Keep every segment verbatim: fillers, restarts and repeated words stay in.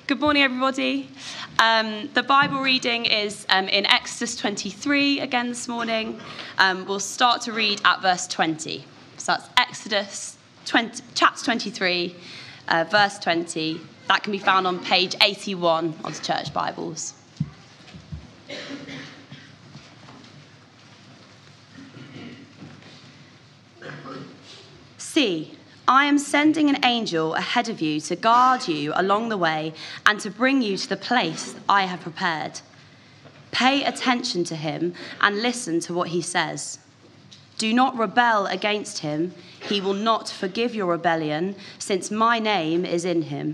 Good morning, everybody. Um, the Bible reading is um, in Exodus twenty-three again this morning. Um, we'll start to read at verse twenty. So that's Exodus twenty, chapter twenty-three, uh, verse twenty. That can be found on page eighty-one of the Church Bibles. See, I am sending an angel ahead of you to guard you along the way and to bring you to the place I have prepared. Pay attention to him and listen to what he says. Do not rebel against him. He will not forgive your rebellion, since my name is in him.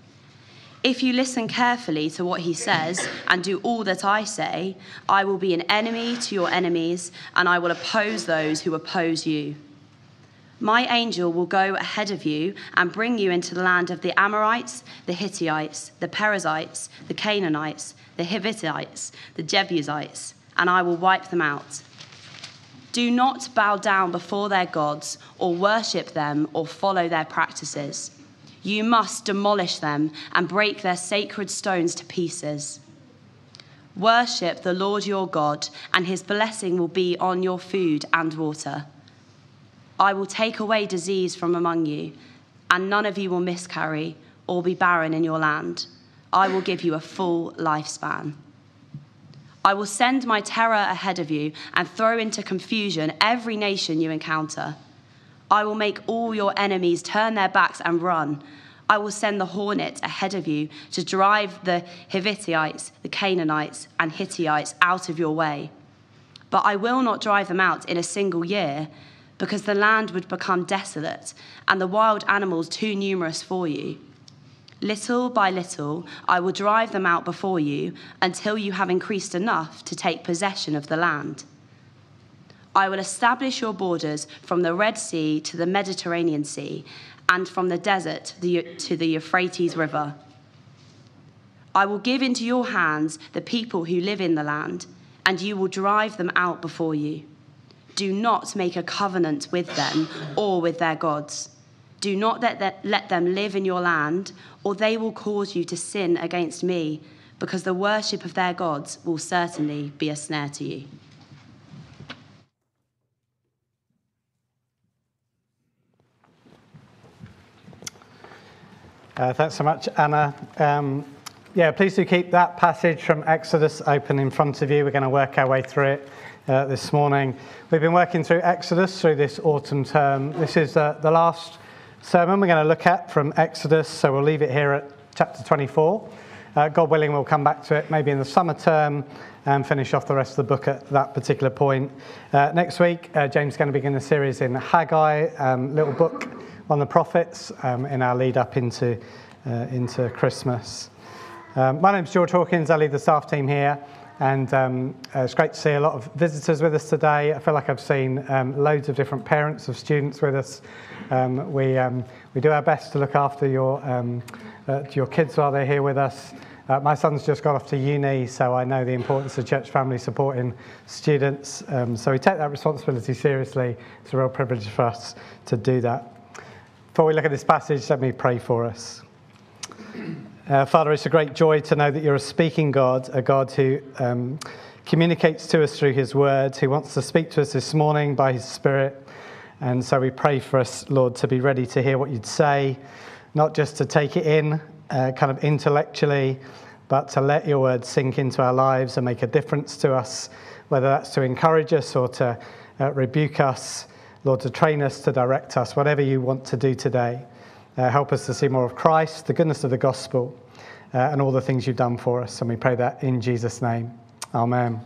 If you listen carefully to what he says and do all that I say, I will be an enemy to your enemies, and I will oppose those who oppose you. My angel will go ahead of you and bring you into the land of the Amorites, the Hittites, the Perizzites, the Canaanites, the Hivitites, the Jebusites, and I will wipe them out. Do not bow down before their gods or worship them or follow their practices. You must demolish them and break their sacred stones to pieces. Worship the Lord your God, and his blessing will be on your food and water. I will take away disease from among you, and none of you will miscarry or be barren in your land. I will give you a full lifespan. I will send my terror ahead of you and throw into confusion every nation you encounter. I will make all your enemies turn their backs and run. I will send the hornet ahead of you to drive the Hivitites, the Canaanites, and Hittites out of your way. But I will not drive them out in a single year, because the land would become desolate and the wild animals too numerous for you. Little by little, I will drive them out before you until you have increased enough to take possession of the land. I will establish your borders from the Red Sea to the Mediterranean Sea and from the desert to the Euphrates River. I will give into your hands the people who live in the land, and you will drive them out before you. Do not make a covenant with them or with their gods. Do not let them live in your land, or they will cause you to sin against me, because the worship of their gods will certainly be a snare to you. Uh, thanks so much, Anna. Um, yeah, please do keep that passage from Exodus open in front of you. We're going to work our way through it uh, this morning. We've been working through Exodus through this autumn term. This is uh, the last sermon we're going to look at from Exodus, so we'll leave it here at chapter twenty-four. Uh, God willing, we'll come back to it maybe in the summer term and finish off the rest of the book at that particular point. Uh, next week, uh, James is going to begin a series in Haggai, um, little book on the prophets um, in our lead up into, uh, into Christmas. Um, my name's George Hawkins. I lead the staff team here. And um, uh, it's great to see a lot of visitors with us today. I feel like I've seen um, loads of different parents of students with us. Um, we um, we do our best to look after your um, uh, your kids while they're here with us. Uh, my son's just got off to uni, so I know the importance of church family supporting students. Um, so we take that responsibility seriously. It's a real privilege for us to do that. Before we look at this passage, let me pray for us. Uh, Father, it's a great joy to know that you're a speaking God, a God who um, communicates to us through his word, who wants to speak to us this morning by his Spirit. And so we pray for us, Lord, to be ready to hear what you'd say, not just to take it in uh, kind of intellectually, but to let your word sink into our lives and make a difference to us, whether that's to encourage us or to uh, rebuke us, Lord, to train us, to direct us, whatever you want to do today. Uh, help us to see more of Christ, the goodness of the gospel, uh, and all the things you've done for us. And we pray that in Jesus' name. Amen.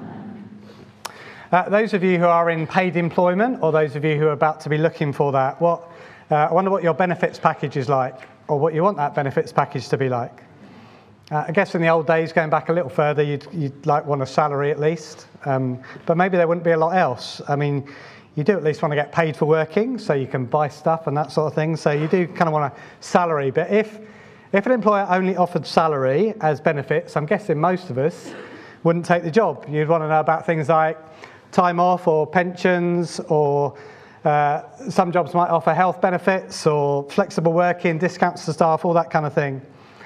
Uh, those of you who are in paid employment, or those of you who are about to be looking for that, what uh, I wonder what your benefits package is like, or what you want that benefits package to be like. Uh, I guess in the old days, going back a little further, you'd, you'd like want a salary at least, um, but maybe there wouldn't be a lot else. I mean, you do at least want to get paid for working, so you can buy stuff and that sort of thing. So you do kind of want a salary. But if if an employer only offered salary as benefits, I'm guessing most of us wouldn't take the job. You'd want to know about things like time off or pensions, or uh, some jobs might offer health benefits or flexible working, discounts to staff, all that kind of thing.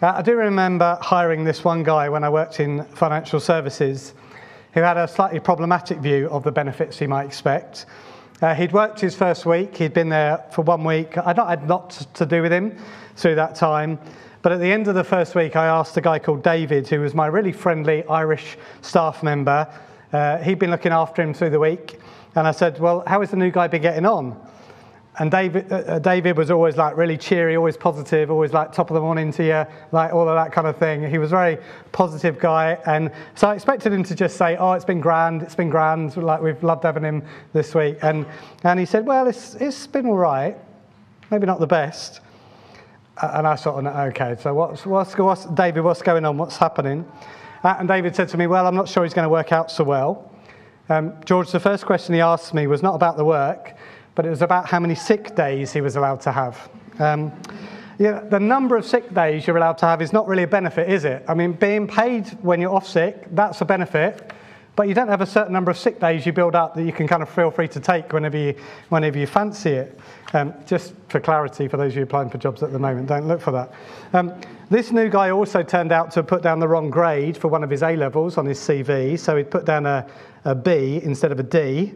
Uh, I do remember hiring this one guy when I worked in financial services who had a slightly problematic view of the benefits he might expect. Uh, he'd worked his first week, he'd been there for one week. I not had lots to do with him through that time, but at the end of the first week I asked a guy called David, who was my really friendly Irish staff member. Uh, he'd been looking after him through the week, and I said, well, how has the new guy been getting on? And David, uh, David was always like really cheery, always positive, always like top of the morning to you, like all of that kind of thing. He was a very positive guy, and so I expected him to just say, "Oh, it's been grand, it's been grand. Like we've loved having him this week." And and he said, "Well, it's it's been all right, maybe not the best." And I sort of, okay, so what's what's what's David? What's going on? What's happening? Uh, and David said to me, "Well, I'm not sure he's going to work out so well." Um, George, the first question he asked me was not about the work, but it was about how many sick days he was allowed to have. Um, yeah, the number of sick days you're allowed to have is not really a benefit, is it? I mean, being paid when you're off sick, that's a benefit, but you don't have a certain number of sick days you build up that you can kind of feel free to take whenever you, whenever you fancy it. Um, just for clarity, for those of you applying for jobs at the moment, don't look for that. Um, this new guy also turned out to have put down the wrong grade for one of his A-levels on his C V, so he'd put down a, a B instead of a D.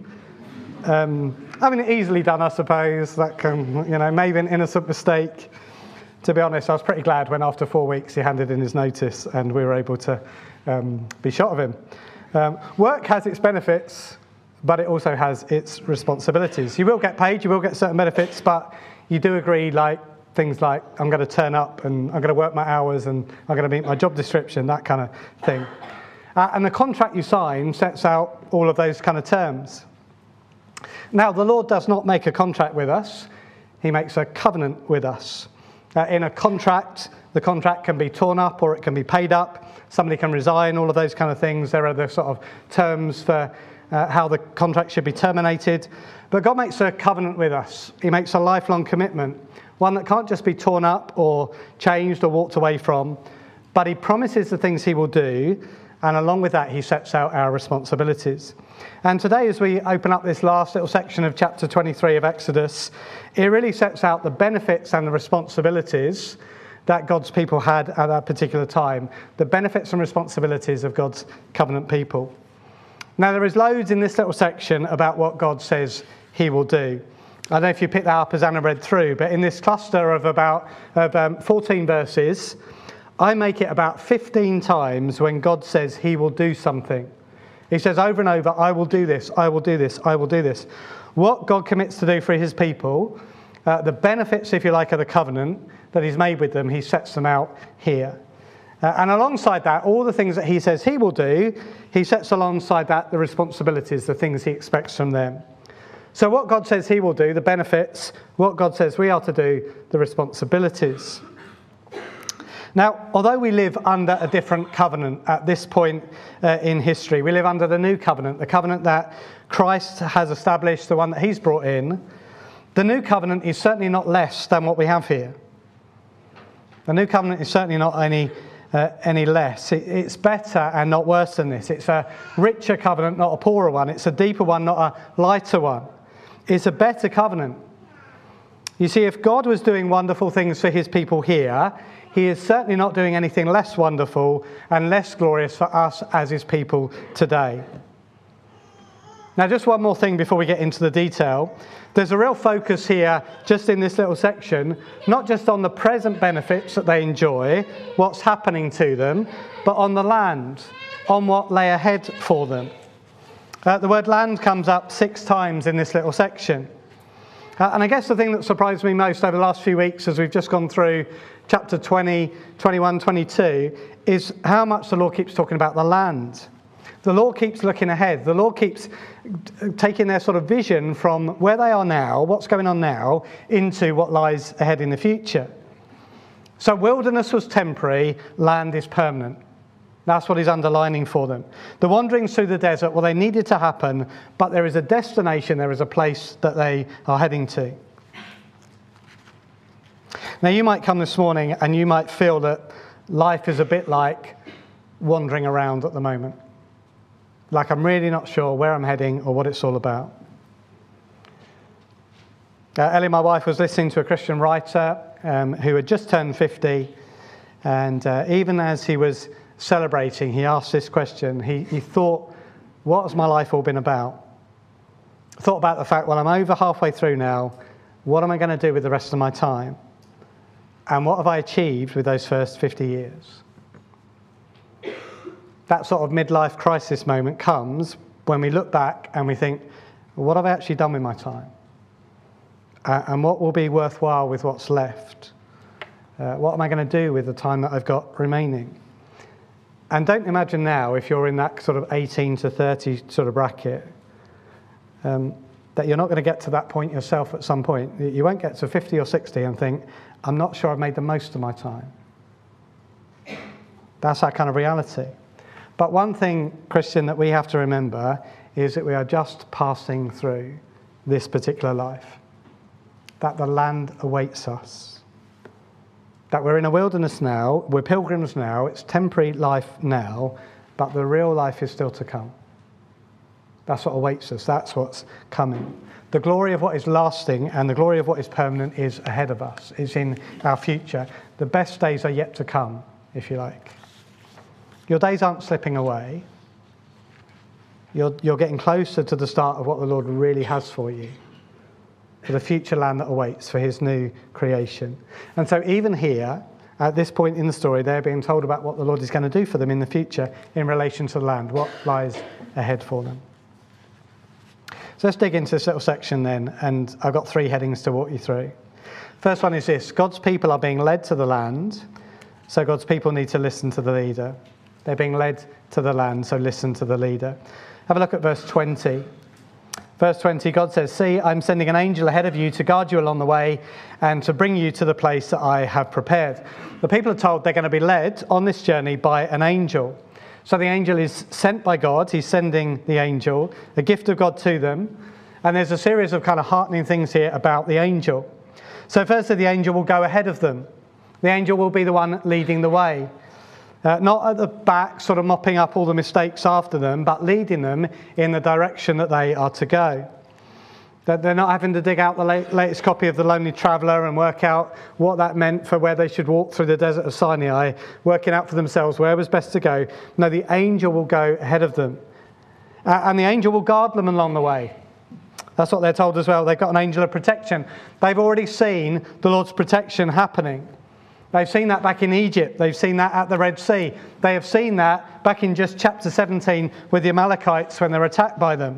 Um, I mean, easily done, I suppose. That can, you know, maybe an innocent mistake. To be honest, I was pretty glad when after four weeks he handed in his notice and we were able to um, be shot of him. Um, work has its benefits, but it also has its responsibilities. You will get paid, you will get certain benefits, but you do agree, like things like I'm going to turn up and I'm going to work my hours and I'm going to meet my job description, that kind of thing. Uh, and the contract you sign sets out all of those kind of terms. Now, the Lord does not make a contract with us. He makes a covenant with us. Uh, in a contract, the contract can be torn up or it can be paid up. Somebody can resign, all of those kind of things. There are the sort of terms for uh, how the contract should be terminated. But God makes a covenant with us. He makes a lifelong commitment, one that can't just be torn up or changed or walked away from, but he promises the things he will do, and along with that, he sets out our responsibilities. And today, as we open up this last little section of chapter twenty-three of Exodus, it really sets out the benefits and the responsibilities that God's people had at that particular time, the benefits and responsibilities of God's covenant people. Now, there is loads in this little section about what God says he will do. I don't know if you picked that up as Anna read through, but in this cluster of about of, um, fourteen verses, I make it about fifteen times when God says he will do something. He says over and over, I will do this, I will do this, I will do this. What God commits to do for his people, uh, the benefits, if you like, of the covenant that he's made with them, he sets them out here. Uh, and alongside that, all the things that he says he will do, he sets alongside that the responsibilities, the things he expects from them. So what God says he will do, the benefits, what God says we are to do, the responsibilities. Now, although we live under a different covenant at this point uh, in history, we live under the new covenant, the covenant that Christ has established, the one that he's brought in. The new covenant is certainly not less than what we have here. The new covenant is certainly not any uh, any less. It, it's better and not worse than this. It's a richer covenant, not a poorer one. It's a deeper one, not a lighter one. It's a better covenant. You see, if God was doing wonderful things for his people here, he is certainly not doing anything less wonderful and less glorious for us as his people today. Now, just one more thing before we get into the detail. There's a real focus here, just in this little section, not just on the present benefits that they enjoy, what's happening to them, but on the land, on what lay ahead for them. Uh, the word land comes up six times in this little section. Uh, and I guess the thing that surprised me most over the last few weeks as we've just gone through chapter twenty, twenty-one, twenty-two is how much the Lord keeps talking about the land. The Lord keeps looking ahead. The Lord keeps taking their sort of vision from where they are now, what's going on now, into what lies ahead in the future. So wilderness was temporary, land is permanent. That's what he's underlining for them. The wanderings through the desert, well, they needed to happen, but there is a destination, there is a place that they are heading to. Now, you might come this morning and you might feel that life is a bit like wandering around at the moment. Like I'm really not sure where I'm heading or what it's all about. Uh, Ellie, my wife, was listening to a Christian writer um, who had just turned fifty. And uh, even as he was celebrating, he asked this question. He, he thought, what has my life all been about? Thought about the fact, well, I'm over halfway through now. What am I going to do with the rest of my time? And what have I achieved with those first fifty years? That sort of midlife crisis moment comes when we look back and we think, well, what have I actually done with my time? Uh, and what will be worthwhile with what's left? Uh, what am I going to do with the time that I've got remaining? And don't imagine now, if you're in that sort of eighteen to thirty sort of bracket, um, that you're not going to get to that point yourself at some point. You won't get to fifty or sixty and think, I'm not sure I've made the most of my time. That's our kind of reality. But one thing, Christian, that we have to remember is that we are just passing through this particular life. That the land awaits us. That we're in a wilderness now, we're pilgrims now, it's temporary life now, but the real life is still to come. That's what awaits us, that's what's coming. The glory of what is lasting and the glory of what is permanent is ahead of us, it's in our future. The best days are yet to come, if you like. Your days aren't slipping away. You're, you're getting closer to the start of what the Lord really has for you, for the future land that awaits, for his new creation. And so even here, at this point in the story, they're being told about what the Lord is going to do for them in the future in relation to the land, what lies ahead for them. So let's dig into this little section then, and I've got three headings to walk you through. First one is this: God's people are being led to the land, so God's people need to listen to the leader. They're being led to the land, so listen to the leader. Have a look at verse twenty. Verse twenty, God says, "See, I'm sending an angel ahead of you to guard you along the way and to bring you to the place that I have prepared." The people are told they're going to be led on this journey by an angel. So the angel is sent by God. He's sending the angel, a gift of God to them. And there's a series of kind of heartening things here about the angel. So firstly, the angel will go ahead of them. The angel will be the one leading the way. Uh, not at the back, sort of mopping up all the mistakes after them, but leading them in the direction that they are to go. That they're not having to dig out the late, latest copy of The Lonely Traveller and work out what that meant for where they should walk through the desert of Sinai, working out for themselves where was best to go. No, the angel will go ahead of them. Uh, and the angel will guard them along the way. That's what they're told as well. They've got an angel of protection. They've already seen the Lord's protection happening. They've seen that back in Egypt. They've seen that at the Red Sea. They have seen that back in just chapter seventeen with the Amalekites when they're attacked by them.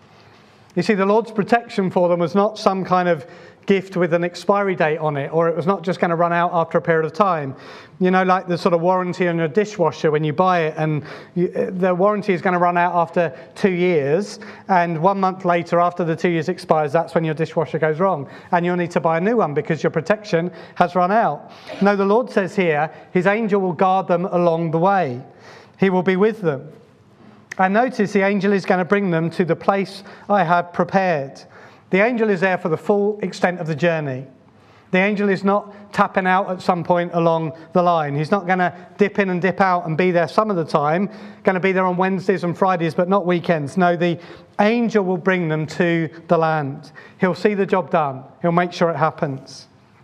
You see, the Lord's protection for them was not some kind of gift with an expiry date on it, or it was not just going to run out after a period of time. You know, like the sort of warranty on your dishwasher when you buy it, and you, the warranty is going to run out after two years, and one month later, after the two years expires, that's when your dishwasher goes wrong, and you'll need to buy a new one because your protection has run out. No, the Lord says here, his angel will guard them along the way. He will be with them. And notice the angel is going to bring them to the place I have prepared. The angel is there for the full extent of the journey. The angel is not tapping out at some point along the line. He's not going to dip in and dip out and be there some of the time. Going to be there on Wednesdays and Fridays, but not weekends. No, the angel will bring them to the land. He'll see the job done. He'll make sure it happens.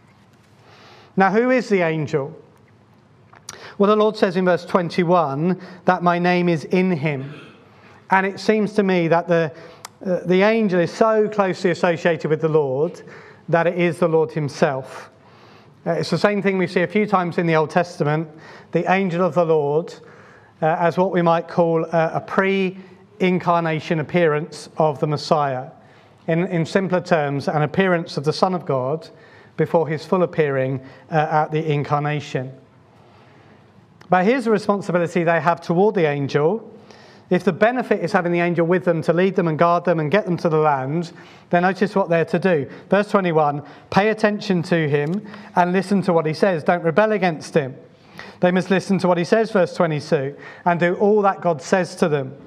Now, who is the angel? Well, the Lord says in verse twenty-one that my name is in him. And it seems to me that the, uh, the angel is so closely associated with the Lord that it is the Lord himself. Uh, it's the same thing we see a few times in the Old Testament, the angel of the Lord, uh, as what we might call a, a pre-incarnation appearance of the Messiah. In, in simpler terms, an appearance of the Son of God before his full appearing uh, at the incarnation. But here's the responsibility they have toward the angel. If the benefit is having the angel with them to lead them and guard them and get them to the land, then notice what they're to do. Verse twenty-one, pay attention to him and listen to what he says. Don't rebel against him. They must listen to what he says, verse twenty-two, and do all that God says to them.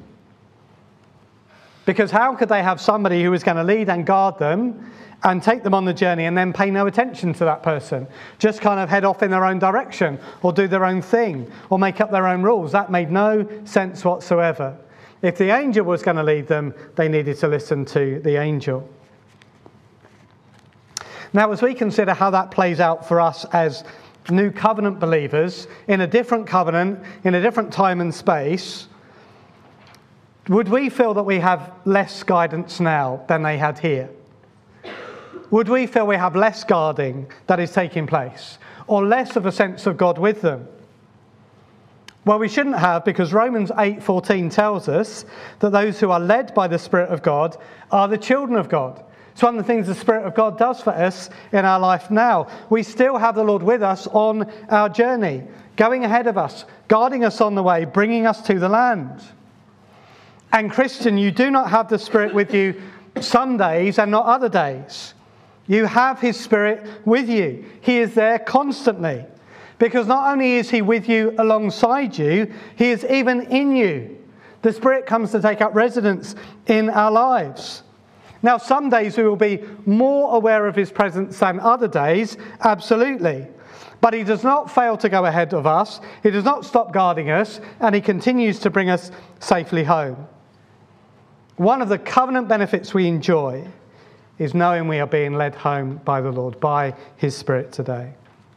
Because how could they have somebody who is going to lead and guard them and take them on the journey and then pay no attention to that person? Just kind of head off in their own direction or do their own thing or make up their own rules. That made no sense whatsoever. If the angel was going to lead them, they needed to listen to the angel. Now, as we consider how that plays out for us as new covenant believers in a different covenant, in a different time and space, would we feel that we have less guidance now than they had here? Would we feel we have less guarding that is taking place, or less of a sense of God with them? Well, we shouldn't have, because Romans eight fourteen tells us that those who are led by the Spirit of God are the children of God. It's one of the things the Spirit of God does for us in our life now. We still have the Lord with us on our journey, going ahead of us, guarding us on the way, bringing us to the land. And Christian, you do not have the Spirit with you some days and not other days. You have his Spirit with you. He is there constantly. Because not only is he with you alongside you, he is even in you. The Spirit comes to take up residence in our lives. Now, some days we will be more aware of his presence than other days, absolutely. But he does not fail to go ahead of us. He does not stop guarding us, and he continues to bring us safely home. One of the covenant benefits we enjoy is knowing we are being led home by the Lord, by his Spirit today.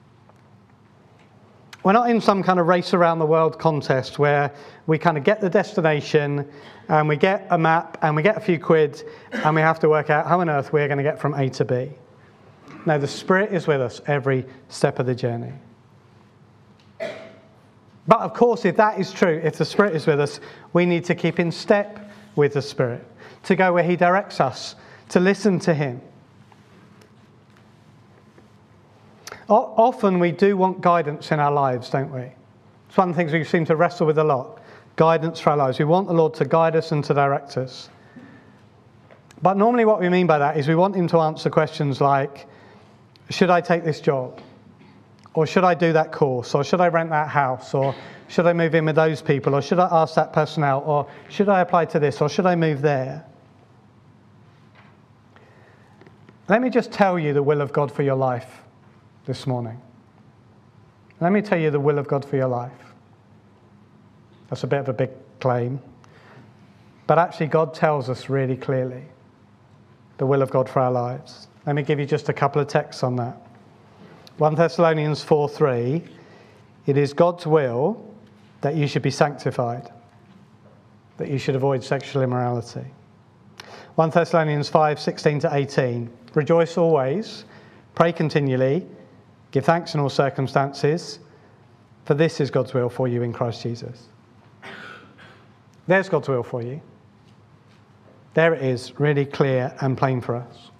We're not in some kind of race around the world contest where we kind of get the destination and we get a map and we get a few quid and we have to work out how on earth we're going to get from A to B. No, the Spirit is with us every step of the journey. But of course, if that is true, if the Spirit is with us, we need to keep in step with the Spirit, to go where he directs us, to listen to him. Often we do want guidance in our lives, don't we? It's one of the things we seem to wrestle with a lot. Guidance for our lives. We want the Lord to guide us and to direct us. But normally what we mean by that is we want him to answer questions like, should I take this job? Or should I do that course? Or should I rent that house? Or should I move in with those people? Or should I ask that person out? Or should I apply to this? Or should I move there? Let me just tell you the will of God for your life this morning. Let me tell you the will of God for your life. That's a bit of a big claim. But actually God tells us really clearly the will of God for our lives. Let me give you just a couple of texts on that. First Thessalonians four three, it is God's will that you should be sanctified, that you should avoid sexual immorality. First Thessalonians five sixteen to eighteen, rejoice always, pray continually, give thanks in all circumstances, for this is God's will for you in Christ Jesus. There's God's will for you. There it is, really clear and plain for us.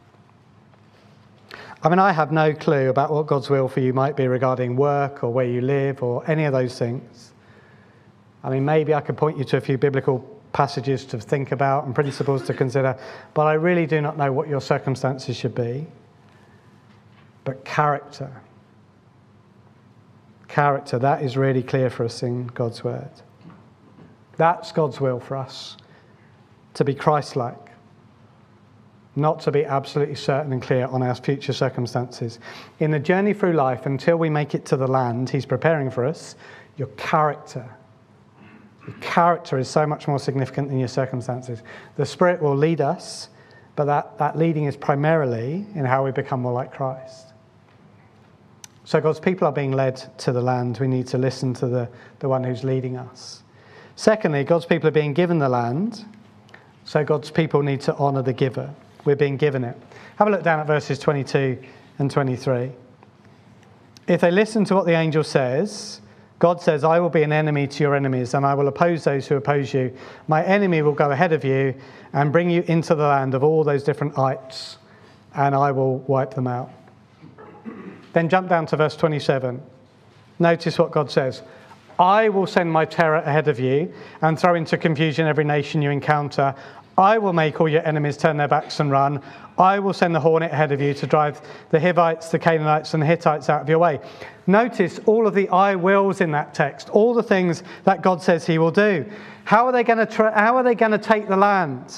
I mean, I have no clue about what God's will for you might be regarding work or where you live or any of those things. I mean, maybe I could point you to a few biblical passages to think about and principles to consider, but I really do not know what your circumstances should be. But character, character, that is really clear for us in God's word. That's God's will for us, to be Christ-like, not to be absolutely certain and clear on our future circumstances. In the journey through life, until we make it to the land he's preparing for us, your character, your character is so much more significant than your circumstances. The Spirit will lead us, but that, that leading is primarily in how we become more like Christ. So God's people are being led to the land. We need to listen to the, the one who's leading us. Secondly, God's people are being given the land, so God's people need to honour the giver. We're being given it. Have a look down at verses twenty-two and twenty-three. If they listen to what the angel says, God says, I will be an enemy to your enemies, and I will oppose those who oppose you. My enemy will go ahead of you and bring you into the land of all those different ites, and I will wipe them out. Then jump down to verse twenty-seven. Notice what God says. I will send my terror ahead of you and throw into confusion every nation you encounter. I will make all your enemies turn their backs and run. I will send the hornet ahead of you to drive the Hivites, the Canaanites, and the Hittites out of your way. Notice all of the I wills in that text, all the things that God says he will do. How are they going to tra- how are they going to take the land?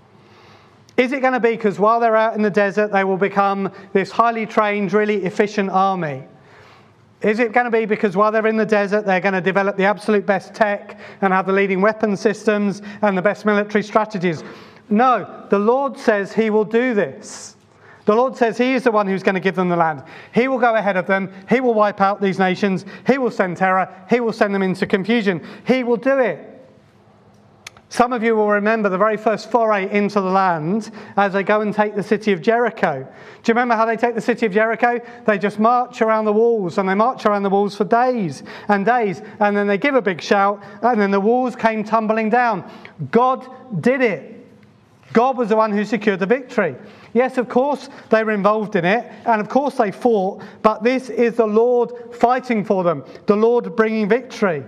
Is it going to be because while they're out in the desert, they will become this highly trained, really efficient army? Is it going to be because while they're in the desert, they're going to develop the absolute best tech and have the leading weapon systems and the best military strategies? No, the Lord says he will do this. The Lord says he is the one who's going to give them the land. He will go ahead of them. He will wipe out these nations. He will send terror. He will send them into confusion. He will do it. Some of you will remember the very first foray into the land as they go and take the city of Jericho. Do you remember how they take the city of Jericho? They just march around the walls, and they march around the walls for days and days, and then they give a big shout, and then the walls came tumbling down. God did it. God was the one who secured the victory. Yes, of course they were involved in it, and of course they fought, but this is the Lord fighting for them, the Lord bringing victory.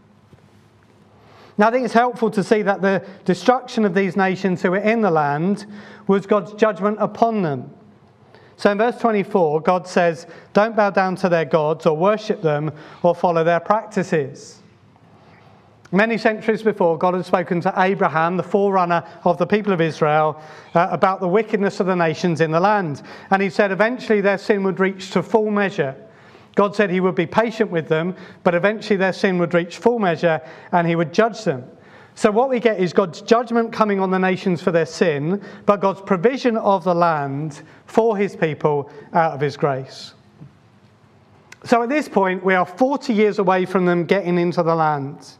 Now, I think it's helpful to see that the destruction of these nations who were in the land was God's judgment upon them. So in verse twenty-four, God says, don't bow down to their gods or worship them or follow their practices. Many centuries before, God had spoken to Abraham, the forerunner of the people of Israel, uh, about the wickedness of the nations in the land. And he said eventually their sin would reach to full measure. God said he would be patient with them, but eventually their sin would reach full measure and he would judge them. So what we get is God's judgment coming on the nations for their sin, but God's provision of the land for his people out of his grace. So at this point, we are forty years away from them getting into the land.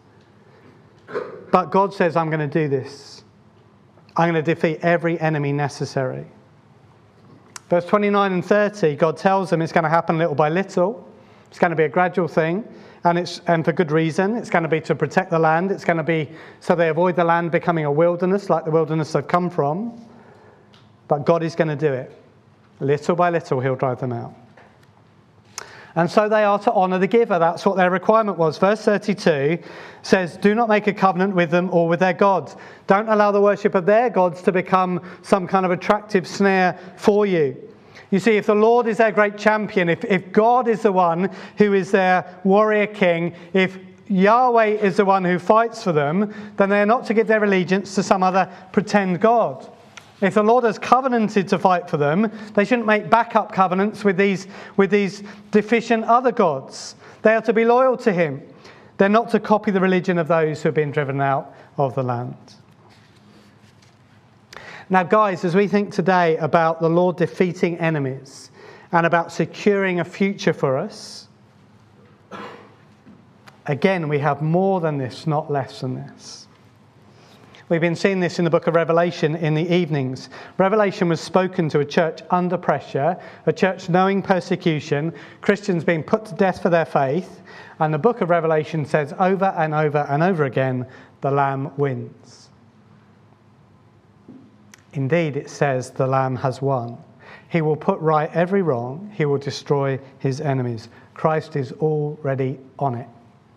But God says, I'm going to do this. I'm going to defeat every enemy necessary. Verse twenty-nine and thirty, God tells them it's going to happen little by little. It's going to be a gradual thing, and it's and for good reason. It's going to be to protect the land. It's going to be so they avoid the land becoming a wilderness like the wilderness they've come from. But God is going to do it. Little by little, he'll drive them out. And so they are to honour the giver. That's what their requirement was. Verse thirty-two says, do not make a covenant with them or with their gods. Don't allow the worship of their gods to become some kind of attractive snare for you. You see, if the Lord is their great champion, if, if God is the one who is their warrior king, if Yahweh is the one who fights for them, then they are not to give their allegiance to some other pretend God. If the Lord has covenanted to fight for them, they shouldn't make backup covenants with these, with these deficient other gods. They are to be loyal to him. They're not to copy the religion of those who have been driven out of the land. Now, guys, as we think today about the Lord defeating enemies and about securing a future for us, again, we have more than this, not less than this. We've been seeing this in the book of Revelation in the evenings. Revelation was spoken to a church under pressure, a church knowing persecution, Christians being put to death for their faith, and the book of Revelation says over and over and over again, the Lamb wins. Indeed, it says the Lamb has won. He will put right every wrong. He will destroy his enemies. Christ is already on it.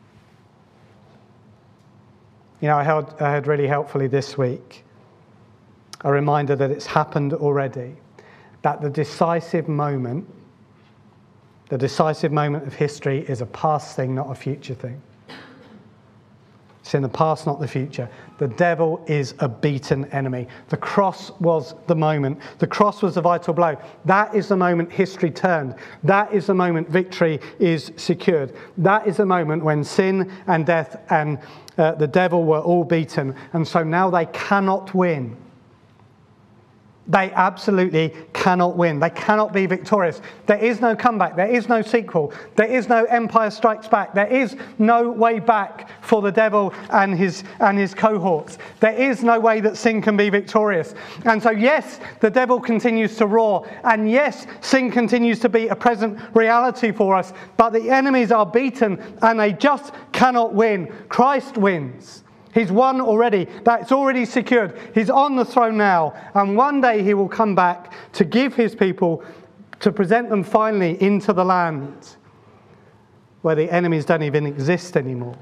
You know, I heard, I heard really helpfully this week a reminder that it's happened already, that the decisive moment, the decisive moment of history is a past thing, not a future thing. It's in the past, not the future. The devil is a beaten enemy. The cross was the moment. The cross was the vital blow. That is the moment history turned. That is the moment victory is secured. That is the moment when sin and death and uh, the devil were all beaten. And so now they cannot win. They absolutely cannot win. They cannot be victorious. There is no comeback. There is no sequel. There is no Empire Strikes Back. There is no way back for the devil and his and his cohorts. There is no way that sin can be victorious. And so, yes, the devil continues to roar. And yes, sin continues to be a present reality for us. But the enemies are beaten and they just cannot win. Christ wins. He's won already. That's already secured. He's on the throne now. And one day he will come back to give his people, to present them finally into the land where the enemies don't even exist anymore.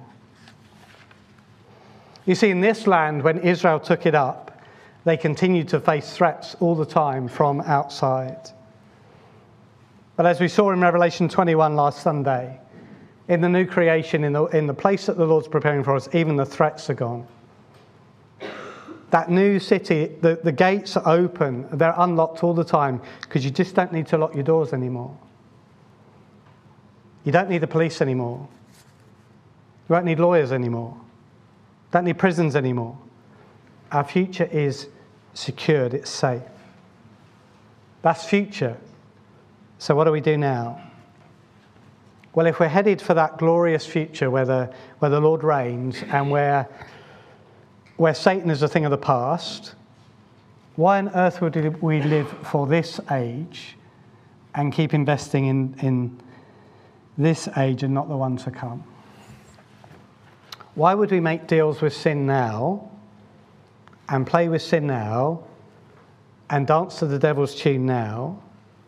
You see, in this land, when Israel took it up, they continued to face threats all the time from outside. But as we saw in Revelation twenty-one last Sunday, in the new creation, in the, in the place that the Lord's preparing for us, even the threats are gone. That new city, the, the gates are open. They're unlocked all the time because you just don't need to lock your doors anymore. You don't need the police anymore. You won't need lawyers anymore. Don't need prisons anymore. Our future is secured. It's safe. That's future. So what do we do now? Well, if we're headed for that glorious future where the, where the Lord reigns and where, where Satan is a thing of the past, why on earth would we live for this age and keep investing in, in this age and not the one to come? Why would we make deals with sin now and play with sin now and dance to the devil's tune now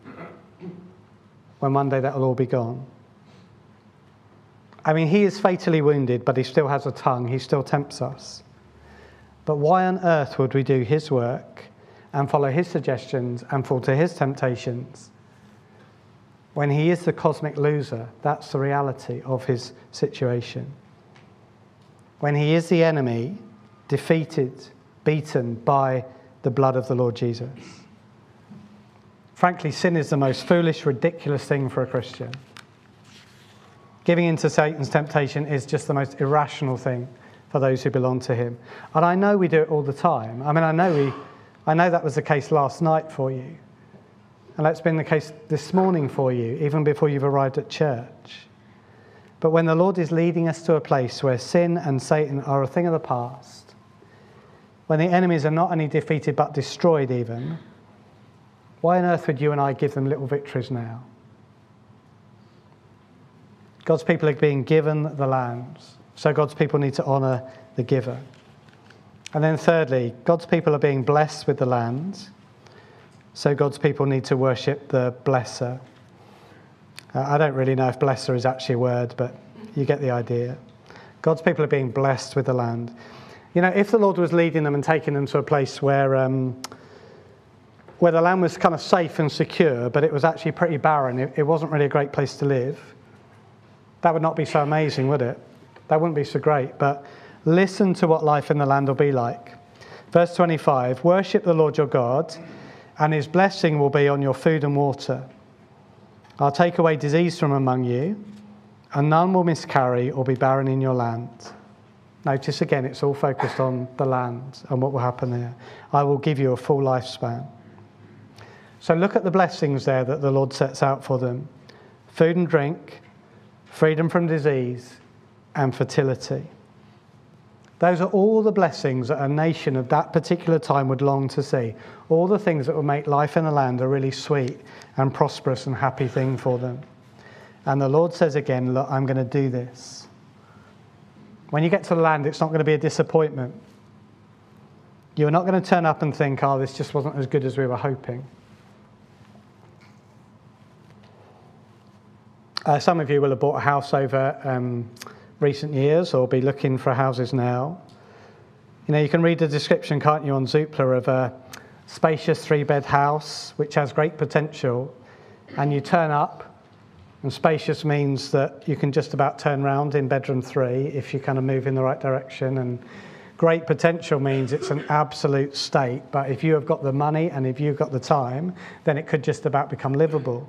when one day that will all be gone? I mean, he is fatally wounded, but he still has a tongue. He still tempts us. But why on earth would we do his work and follow his suggestions and fall to his temptations when he is the cosmic loser? That's the reality of his situation. When he is the enemy, defeated, beaten by the blood of the Lord Jesus. Frankly, sin is the most foolish, ridiculous thing for a Christian. Giving in to Satan's temptation is just the most irrational thing for those who belong to him. And I know we do it all the time. I mean, I know we, I know that was the case last night for you. And that's been the case this morning for you, even before you've arrived at church. But when the Lord is leading us to a place where sin and Satan are a thing of the past, when the enemies are not only defeated but destroyed even, why on earth would you and I give them little victories now? God's people are being given the lands, so God's people need to honour the giver. And then thirdly, God's people are being blessed with the land, so God's people need to worship the blesser. Uh, I don't really know if blesser is actually a word, but you get the idea. God's people are being blessed with the land. You know, if the Lord was leading them and taking them to a place where um, where the land was kind of safe and secure, but it was actually pretty barren, it, it wasn't really a great place to live, that would not be so amazing, would it? That wouldn't be so great. But listen to what life in the land will be like. Verse twenty-five, worship the Lord your God, and his blessing will be on your food and water. I'll take away disease from among you, and none will miscarry or be barren in your land. Notice again, it's all focused on the land and what will happen there. I will give you a full lifespan. So look at the blessings there that the Lord sets out for them. Food and drink, freedom from disease, and fertility. Those are all the blessings that a nation of that particular time would long to see. All the things that would make life in the land a really sweet and prosperous and happy thing for them. And the Lord says again, look, I'm going to do this. When you get to the land, it's not going to be a disappointment. You're not going to turn up and think, oh, this just wasn't as good as we were hoping. Uh, some of you will have bought a house over um, recent years or be looking for houses now. You know, you can read the description, can't you, on Zoopla of a spacious three-bed house which has great potential, and you turn up, and spacious means that you can just about turn round in bedroom three if you kind of move in the right direction, and great potential means it's an absolute state, but if you have got the money and if you've got the time, then it could just about become livable.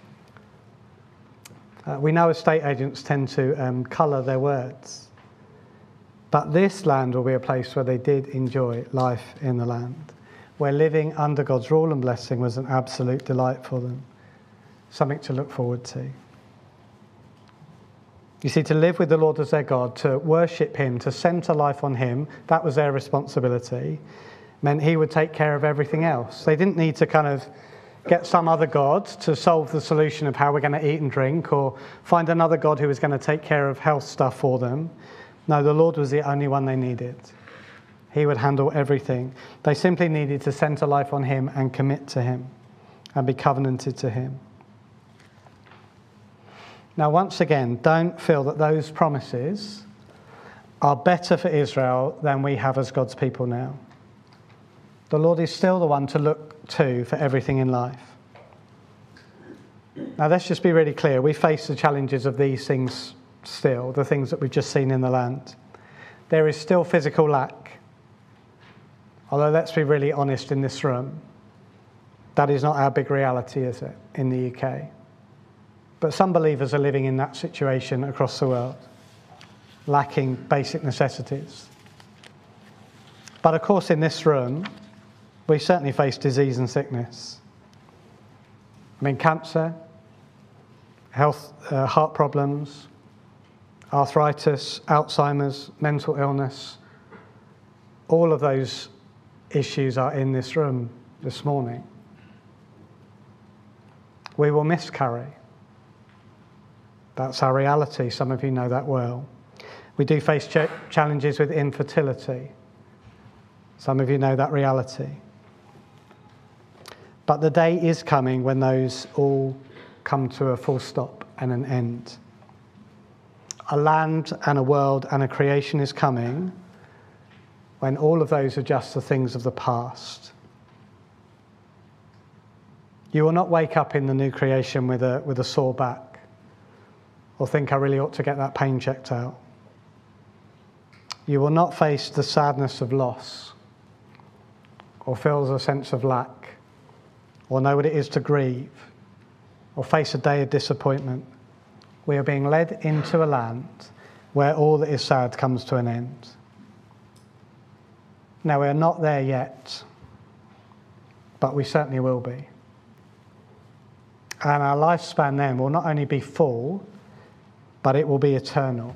Uh, we know estate agents tend to um, colour their words. But this land will be a place where they did enjoy life in the land, where living under God's rule and blessing was an absolute delight for them, something to look forward to. You see, to live with the Lord as their God, to worship him, to centre life on him, that was their responsibility, meant he would take care of everything else. They didn't need to kind of get some other god to solve the solution of how we're going to eat and drink, or find another god who was going to take care of health stuff for them. No, the Lord was the only one they needed. He would handle everything. They simply needed to centre life on him and commit to him and be covenanted to him. Now, once again, don't feel that those promises are better for Israel than we have as God's people now. The Lord is still the one to look to for everything in life. Now, let's just be really clear. We face the challenges of these things still, the things that we've just seen in the land. There is still physical lack. Although, let's be really honest in this room, that is not our big reality, is it, in the U K? But some believers are living in that situation across the world, lacking basic necessities. But of course, in this room, we certainly face disease and sickness. I mean, cancer, health, uh, heart problems, arthritis, Alzheimer's, mental illness, all of those issues are in this room this morning. We will miscarry. That's our reality. Some of you know that well. We do face ch- challenges with infertility. Some of you know that reality. But the day is coming when those all come to a full stop and an end. A land and a world and a creation is coming when all of those are just the things of the past. You will not wake up in the new creation with a, with a sore back or think I really ought to get that pain checked out. You will not face the sadness of loss or feel a sense of lack or know what it is to grieve or face a day of disappointment. We are being led into a land where all that is sad comes to an end. Now, we are not there yet, but we certainly will be. And our lifespan then will not only be full, but it will be eternal.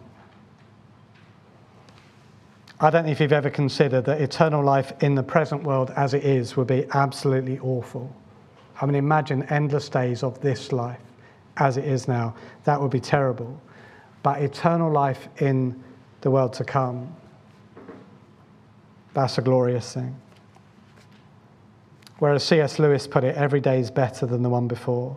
I don't know if you've ever considered that eternal life in the present world as it is would be absolutely awful. I mean, imagine endless days of this life as it is now. That would be terrible. But eternal life in the world to come, that's a glorious thing. Whereas C S Lewis put it, every day is better than the one before.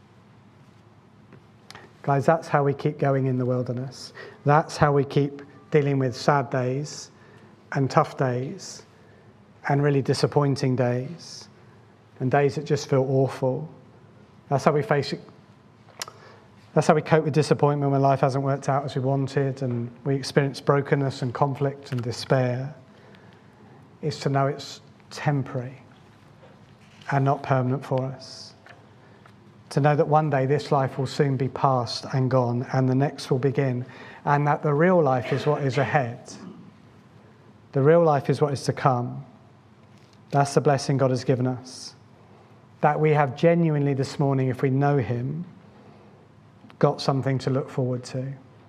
Guys, that's how we keep going in the wilderness. That's how we keep dealing with sad days and tough days and really disappointing days and days that just feel awful. That's how we face it. That's how we cope with disappointment when life hasn't worked out as we wanted and we experience brokenness and conflict and despair. Is to know it's temporary and not permanent for us. To know that one day this life will soon be past and gone and the next will begin, and that the real life is what is ahead. The real life is what is to come. That's the blessing God has given us. That we have genuinely this morning, if we know him, got something to look forward to.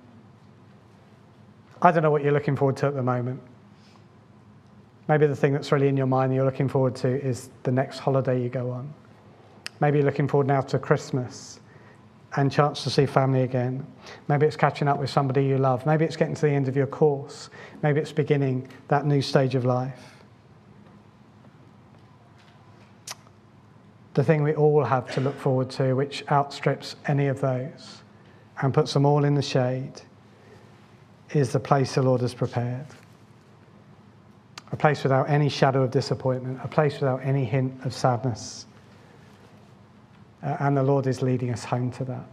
I don't know what you're looking forward to at the moment. Maybe the thing that's really in your mind that you're looking forward to is the next holiday you go on. Maybe you're looking forward now to Christmas and chance to see family again. Maybe it's catching up with somebody you love. Maybe it's getting to the end of your course. Maybe it's beginning that new stage of life. The thing we all have to look forward to, which outstrips any of those and puts them all in the shade, is the place the Lord has prepared. A place without any shadow of disappointment, a place without any hint of sadness. Uh, and the Lord is leading us home to that.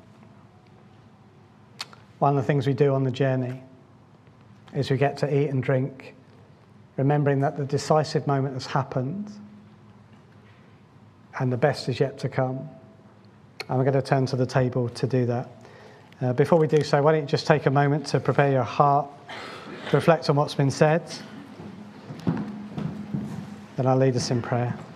One of the things we do on the journey is we get to eat and drink, remembering that the decisive moment has happened and the best is yet to come. And we're going to turn to the table to do that. Uh, before we do so, why don't you just take a moment to prepare your heart, reflect on what's been said. Then I'll lead us in prayer.